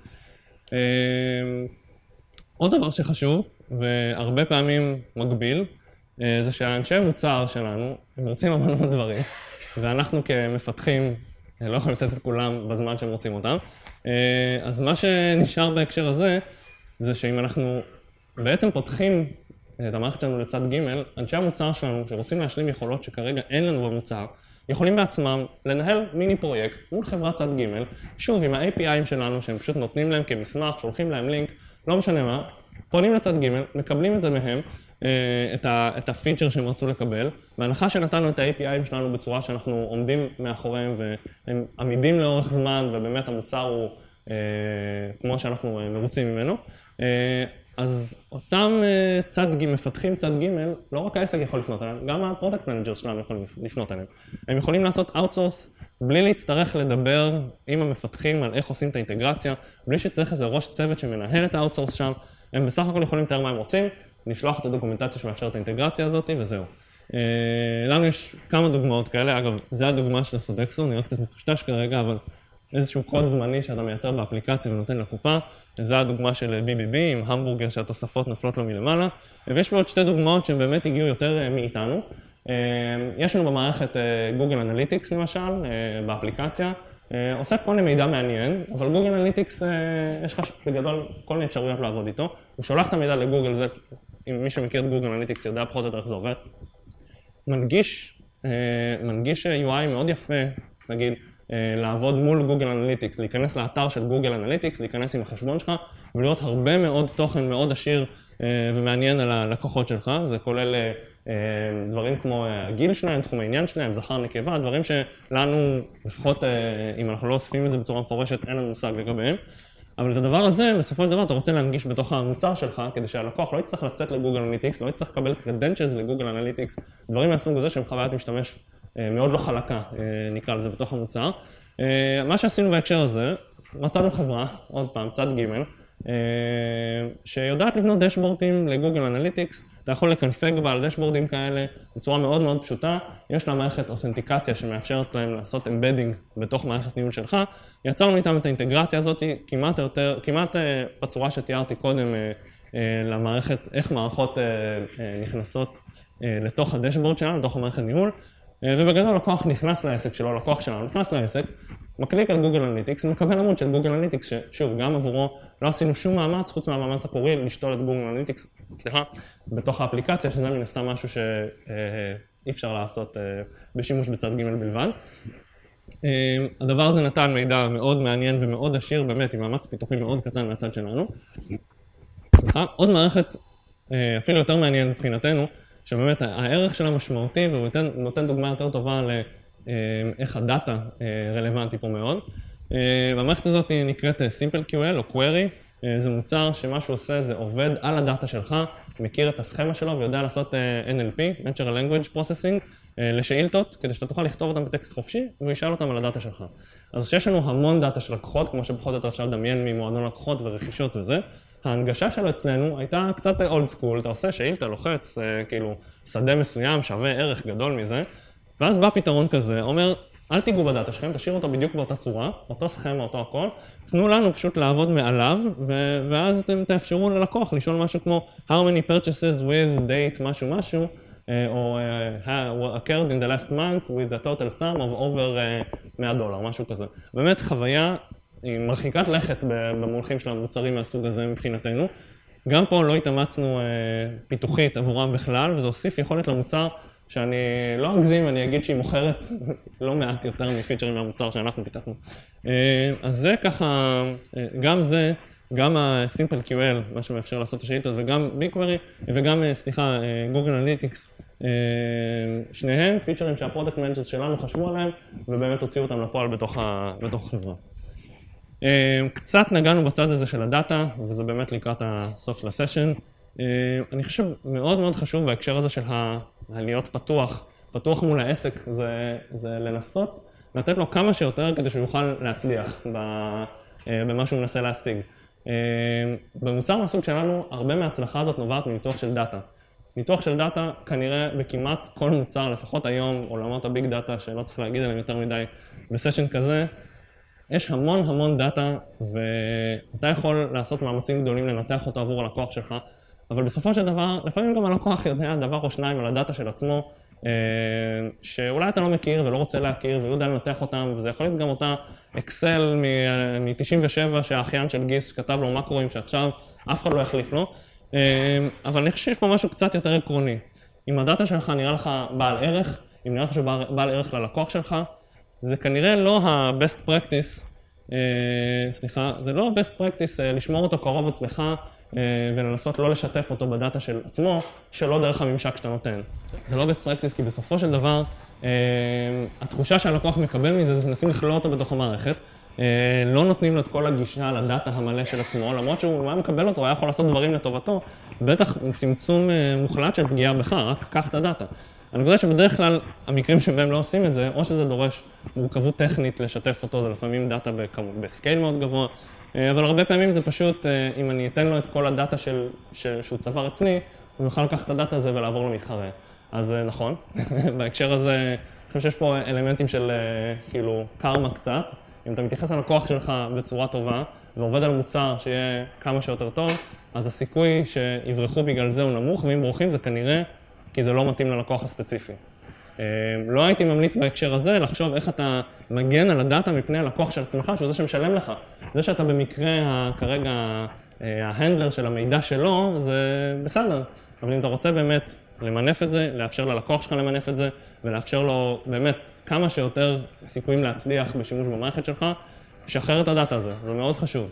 עוד דבר שחשוב, והרבה פעמים מגביל, זה שהאנשי המוצר שלנו, הם רוצים המון דברים, ואנחנו כמפתחים לא יכולים לתת את כולם בזמן שהם רוצים אותם. אז מה שנשאר בהקשר הזה, זה שאם אנחנו בעצם פותחים את המערכת שלנו לצד ג', אנשי המוצר שלנו שרוצים להשלים יכולות שכרגע אין לנו במוצר, יכולים בעצמם לנהל מיני פרויקט מול חברת צד ג', שוב עם ה-API'ים שלנו שהם פשוט נותנים להם כמסמך, שולחים להם לינק, לא משנה מה, פונים לצד ג', מקבלים את זה מהם, את הפיצ'ר שהם רצו לקבל, בהנחה שנתנו את ה-API'ים שלנו בצורה שאנחנו עומדים מאחוריהם והם עמידים לאורך זמן ובאמת המוצר הוא כמו שאנחנו מרוצים ממנו, אז אותם מפתחים צד ג', לא רק העסק יכול לפנות אליהם, גם הפרודקט מנג'ר שלנו יכולים לפנות אליהם. הם יכולים לעשות אאוטסורס בלי להצטרך לדבר עם המפתחים על איך עושים את האינטגרציה, בלי שצריך איזה ראש צוות שמנהל את האאוטסורס שם, הם בסך הכל יכולים לתאר מה הם רוצים, לשלוח את הדוקומנטציה שמאפשרת את האינטגרציה הזאת וזהו. לנו יש כמה דוגמאות כאלה, אגב, זה הדוגמה של הסודקסו, נראה קצת מטושטש כרגע, אבל איזשהו קוד זמני שאתה מייצר באפליקציה ונותן לקופה, זו הדוגמה של BBB עם המבורגר שהתוספות נופלות לו מלמעלה, ויש פה עוד שתי דוגמאות שהן באמת הגיעו יותר מאיתנו. יש לנו במערכת גוגל אנליטיקס למשל, באפליקציה, אוסף כל מיני מידע מעניין, אבל גוגל אנליטיקס יש לך בגדול כל מיני אפשרויות לעבוד איתו, הוא שולח את המידע לגוגל, זה, אם מי שמכיר את גוגל אנליטיקס יודע פחות או יותר איך זה עובד, מנגיש UI מאוד יפה, נגיד, לעבוד מול גוגל אנליטיקס, להיכנס לאתר של גוגל אנליטיקס, להיכנס עם החשבון שלך ולראות הרבה מאוד תוכן מאוד עשיר ומעניין על הלקוחות שלך. זה כולל דברים כמו הגיל שלהם, תחום העניין שלהם, זכר נקבה, דברים שלנו, לפחות אם אנחנו לא אוספים את זה בצורה מפורשת, אין לנו מושג לגביהם. אבל את הדבר הזה, בסופו של דבר, אתה רוצה להנגיש בתוך המוצר שלך, כדי שהלקוח לא יצטרך לצאת לגוגל אנליטיקס, לא יצטרך לקבל credentials לגוגל אנליטיקס, דברים מהסוג הזה שהם חוויית משתמש מאוד לא חלקה, נקרא לזה, בתוך המוצר. מה שעשינו בהקשר הזה, מצאנו חברה, עוד פעם, צד ג', שיודעת לבנות דשבורדים לגוגל אנליטיקס, אתה יכול לקנפג בה על דשבורדים כאלה בצורה מאוד מאוד פשוטה, יש לה מערכת אותנטיקציה שמאפשרת להם לעשות אמבדינג בתוך מערכת ניהול שלך, יצרנו איתם את האינטגרציה הזאת כמעט בצורה שתיארתי קודם למערכת, איך מערכות נכנסות לתוך הדשבורד שלנו, לתוך המערכת ניהול, ובגדול לקוח נכנס לעסק שלו, לקוח שלנו נכנס לעסק, מקליק על גוגל אנליטיקס, ומקבל עמוד של גוגל אנליטיקס, ששוב, גם עבורו לא עשינו שום מאמץ, חוץ מהמאמץ הפורי, לשתול את גוגל אנליטיקס, בתוך האפליקציה, שזה מן הסתם משהו שאי אפשר לעשות בשימוש בצד ג' בלבד. הדבר הזה נתן מידע מאוד מעניין ומאוד עשיר, באמת, עם מאמץ פיתוחי מאוד קטן מהצד שלנו. עוד מערכת, אפילו יותר מעניין מבחינתנו, שבאמת הערך שלה משמעותי, והוא נותן דוגמה יותר טובה לאיך הדאטה רלוונטי פה מאוד. במערכת הזאת נקראת SimpleQL או Query, זה מוצר שמה שהוא עושה זה עובד על הדאטה שלך, מכיר את הסכמה שלו ויודע לעשות NLP, Natural Language Processing, לשאילתות, כדי שאתה תוכל לכתוב אותם בטקסט חופשי, והוא ישאל אותם על הדאטה שלך. אז שיש לנו המון דאטה של לקוחות, כמו שבכל זאת אפשר לדמיין ממועדון לקוחות ורכישות וזה, ההנגשה שלו אצלנו הייתה קצת אולד סקול, אתה עושה שאילתה, לוחץ, כאילו שדה מסוים, שווה ערך גדול מזה, ואז בא פתרון כזה, אומר, אל תיגעו בדאטה שלכם, תשאירו אותו בדיוק באותה צורה, אותו סכמה, אותו הכל, תנו לנו פשוט לעבוד מעליו, ואז אתם תאפשרו ללקוח לשאול משהו כמו How many purchases with date משהו, או occurred in the last month with a total sum of over $100, משהו כזה. באמת חוויה היא מרחיקת לכת במונחים של המוצרים מהסוג הזה מבחינתנו. גם פה לא התאמצנו פיתוחית עבורם בכלל, וזה הוסיף יכולת למוצר שאני לא אגזים, אני אגיד שהיא מוכרת לא מעט יותר מפיצ'רים מהמוצר שאנחנו פיתחנו. אז זה ככה, גם זה, גם ה-SimpleQL, מה שמאפשר לעשות את השאילתות, וגם BigQuery, וגם, Google Analytics, שניהם פיצ'רים שהפרודקט מנג'רס שלנו חשבו עליהם, ובאמת הוציאו אותם לפועל בתוך החברה. קצת נגענו בצד הזה של הדאטה, וזה באמת לקראת הסוף של הסשן. אני חושב מאוד מאוד חשוב בהקשר הזה של להיות פתוח מול העסק, זה לנסות לתת לו כמה שיותר כדי שהוא יוכל להצליח במה שהוא מנסה להשיג. במוצר מהסוג שלנו, הרבה מההצלחה הזאת נובעת מניתוח של דאטה. ניתוח של דאטה כנראה בכמעט כל מוצר, לפחות היום, עולמות הביג דאטה, שלא צריך להגיד עליהם יותר מדי בסשן כזה, יש המון דאטה, ואתה יכול לעשות מאמצים גדולים לנתח אותו עבור הלקוח שלך, אבל בסופו של דבר, לפעמים גם הלקוח יודע דבר או שניים על הדאטה של עצמו, שאולי אתה לא מכיר ולא רוצה להכיר, והוא יודע לנתח אותם, וזה יכול להיות גם אותה אקסל מ-97 שהאחיין של גיס כתב לו מקרואים שעכשיו אף אחד לא יחליף לו, אבל אני חושב שיש פה משהו קצת יותר עקרוני. אם הדאטה שלך נראה לך בעל ערך, אם נראה לך שהוא בעל ערך ללקוח שלך, זה כנראה לא ה-best practice, זה לא ה-best practice לשמור אותו קרוב אצלך ולנסות לא לשתף אותו בדאטה של עצמו, שלא דרך הממשק שאתה נותן. זה לא best practice כי בסופו של דבר, התחושה שהלקוח מקבל מזה זה מנסים לכלוא אותו בתוך המערכת, לא נותנים לו את כל הגישה לדאטה המלא של עצמו, למרות שהוא היה מקבל אותו, היה יכול לעשות דברים לטובתו, בטח עם צמצום מוחלט של פגיעה בך, רק קח את הדאטה. אני חושב שבדרך כלל המקרים שבהם לא עושים את זה, או שזה דורש מורכבות טכנית לשתף אותו, זה לפעמים דאטה בסקייל מאוד גבוה, אבל הרבה פעמים זה פשוט, אם אני אתן לו את כל הדאטה שהוא צבר אצלי, הוא יוכל לקחת את הדאטה הזה ולעבור למתחרה. אז נכון, בהקשר הזה, אני חושב שיש פה אלמנטים של כאילו קרמה קצת. אם אתה מתייחס ללקוח שלך בצורה טובה ועובד על מוצר שיהיה כמה שיותר טוב, אז הסיכוי שיברחו בגלל זה הוא נמוך, ואם בורחים זה כנראה כי זה לא מתאים ללקוח הספציפי. לא הייתי ממליץ בהקשר הזה לחשוב איך אתה מגן על הדאטה מפני הלקוח של עצמך, שהוא זה שמשלם לך. זה שאתה במקרה כרגע ההנדלר של המידע שלו, זה בסדר. אבל אם אתה רוצה באמת למנף את זה, לאפשר ללקוח שלך למנף את זה, ולאפשר לו באמת כמה שיותר סיכויים להצליח בשימוש במערכת שלך, שחרר את הדאטה הזה, זה מאוד חשוב.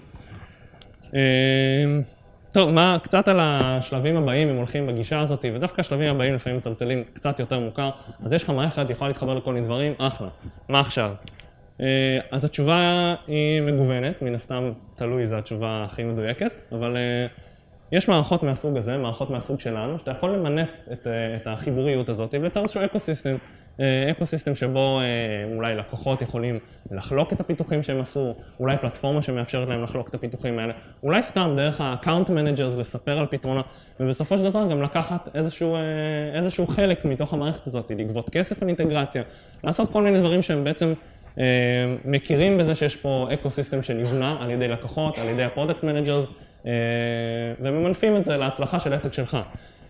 טוב, קצת על השלבים הבאים, אם הולכים בגישה הזאת, ודווקא השלבים הבאים לפעמים מצלצלים קצת יותר מוכר, אז יש לך מערכת, יכולה להתחבר לכל מיני דברים, אחלה. מה עכשיו? אז התשובה היא מגוונת, מן הסתם תלוי, זו התשובה הכי מדויקת, אבל יש מערכות מהסוג הזה, מערכות מהסוג שלנו, שאתה יכול למנף את החיבוריות הזאת, וליצור איזשהו אקוסיסטם שבו אולי לקוחות יכולים לחלוק את הפיתוחים שהם עשו, אולי פלטפורמה שמאפשרת להם לחלוק את הפיתוחים האלה, אולי סתם דרך ה-account managers לספר על פתרונות, ובסופו של דבר גם לקחת איזשהו חלק מתוך המערכת הזאת, לגבות כסף על אינטגרציה, לעשות כל מיני דברים שהם בעצם מכירים בזה שיש פה אקוסיסטם שנבנה על ידי לקוחות, על ידי הפרודקט מנג'רס, וממנפים את זה להצלחה של העסק שלך.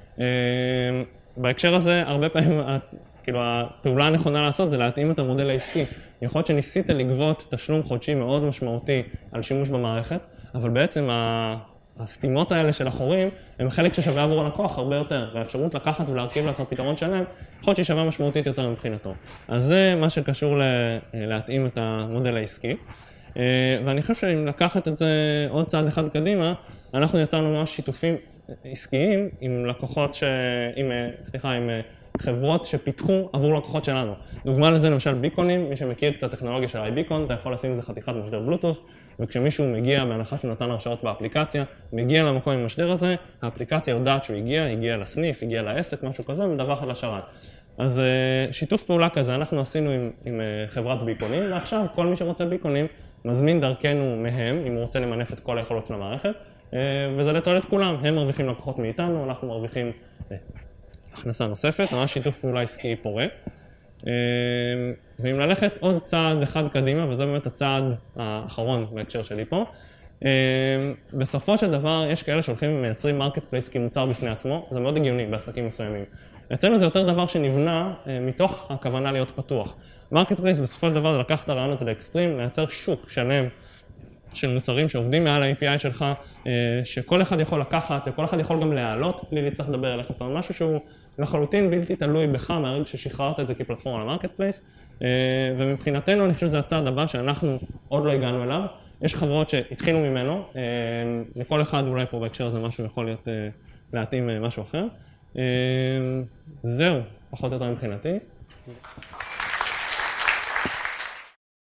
בהקשר הזה, הרבה פעמים, כאילו, הפעולה הנכונה לעשות זה להתאים את המודל העסקי. יכול להיות שניסית לגבות תשלום חודשי מאוד משמעותי על שימוש במערכת, אבל בעצם הסתימות האלה של החורים הם חלק ששווה עבור הלקוח הרבה יותר, והאפשרות לקחת ולהרכיב לעצמו פתרון שלם, יכול להיות שהיא שווה משמעותית יותר מבחינתו. אז זה מה שקשור להתאים את המודל העסקי. ואני חושב שאם לקחת את זה עוד צעד אחד קדימה, אנחנו יצרנו ממש שיתופים עסקיים עם לקוחות עם חברות שפיתחו עבור לקוחות שלנו. דוגמה לזה למשל ביקונים, מי שמכיר קצת טכנולוגיה של iBeacon, אתה יכול לשים איזה חתיכת משדר בלוטות' וכשמישהו מגיע בהנחה שהוא נתן הרשאות באפליקציה, מגיע למקום עם המשדר הזה, האפליקציה יודעת שהוא הגיע לסניף, הגיע לעסק, משהו כזה, ומדווח על השרת. אז שיתוף פעולה כזה אנחנו עשינו עם חברת ביקונים, ועכשיו כל מי שרוצה ביקונים מזמין דרכנו מהם, אם הוא רוצה למנף את כל היכולות של המערכת, וזה לתועלת כולם, הם מרוויחים לקוחות מאיתנו, אנחנו מרוויחים הכנסה נוספת, ממש שיתוף פעולה עסקי פורה. ואם ללכת עוד צעד אחד קדימה, וזה באמת הצעד האחרון בהקשר שלי פה, בסופו של דבר יש כאלה שהולכים ומייצרים מרקט פלייס כמוצר בפני עצמו, זה מאוד הגיוני בעסקים מסוימים. אצלנו זה יותר דבר שנבנה מתוך הכוונה להיות פתוח. מרקט פלייס בסופו של דבר זה לקחת את הרעיון הזה לאקסטרים, לייצר שוק שלם של מוצרים שעובדים מעל ה-API שלך, שכל אחד יכול לקחת, וכל אחד יכול גם להעלות בלי להצטרך לדבר אליך. זאת אומרת, משהו שהוא לחלוטין בלתי תלוי בך מהרגע ששחררת את זה כפלטפורמה למרקט פלייס, ומבחינתנו אני חושב שזה הצעד הבא שאנחנו עוד לא הגענו אליו. יש חברות שהתחילו ממנו, לכל אחד אולי פה בהקשר הזה משהו יכול להיות להתאים משהו אחר. זהו, פחות או יותר מבחינתי.